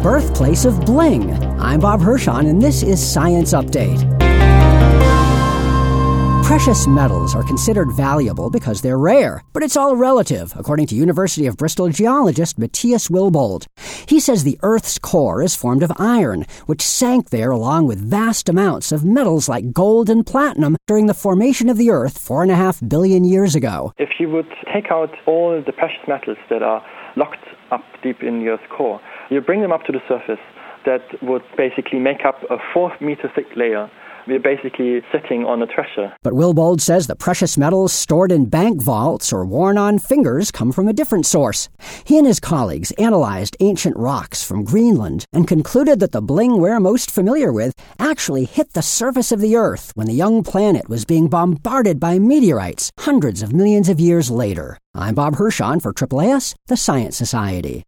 birthplace of bling. I'm Bob Hirschon, and this is Science Update. Precious metals are considered valuable because they're rare, but it's all relative, according to University of Bristol geologist Matthias Wilbold. He says the Earth's core is formed of iron, which sank there along with vast amounts of metals like gold and platinum during the formation of the Earth 4.5 billion years ago. If you would take out all the precious metals that are locked up deep in the Earth's core, you bring them up to the surface, that would basically make up a 4-meter thick layer. We're basically sitting on a treasure. But Wilbold says the precious metals stored in bank vaults or worn on fingers come from a different source. He and his colleagues analyzed ancient rocks from Greenland and concluded that the bling we're most familiar with actually hit the surface of the Earth when the young planet was being bombarded by meteorites hundreds of millions of years later. I'm Bob Hirschon for AAAS, the Science Society.